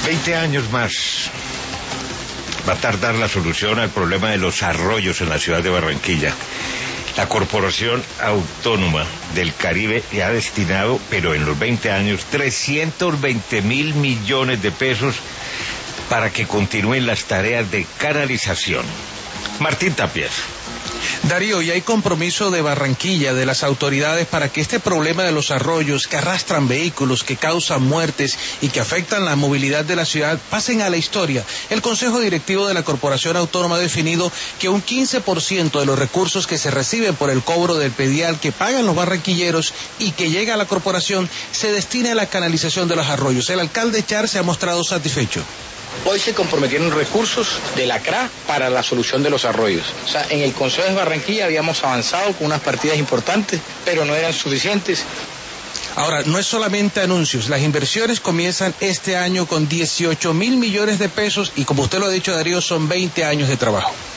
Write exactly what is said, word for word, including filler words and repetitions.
veinte años más va a tardar la solución al problema de los arroyos en la ciudad de Barranquilla. La Corporación Autónoma del Caribe ya ha destinado, pero en los veinte años, trescientos veinte mil millones de pesos para que continúen las tareas de canalización. Martín Tapias. Darío, y hay compromiso de Barranquilla, de las autoridades, para que este problema de los arroyos que arrastran vehículos, que causan muertes y que afectan la movilidad de la ciudad, pasen a la historia. El Consejo Directivo de la Corporación Autónoma ha definido que un quince por ciento de los recursos que se reciben por el cobro del predial que pagan los barranquilleros y que llega a la corporación se destina a la canalización de los arroyos. El alcalde Char se ha mostrado satisfecho. Hoy se comprometieron recursos de la C R A para la solución de los arroyos. O sea, en el Consejo de Barranquilla habíamos avanzado con unas partidas importantes, pero no eran suficientes. Ahora, no es solamente anuncios, las inversiones comienzan este año con dieciocho mil millones de pesos y, como usted lo ha dicho, Darío, son veinte años de trabajo.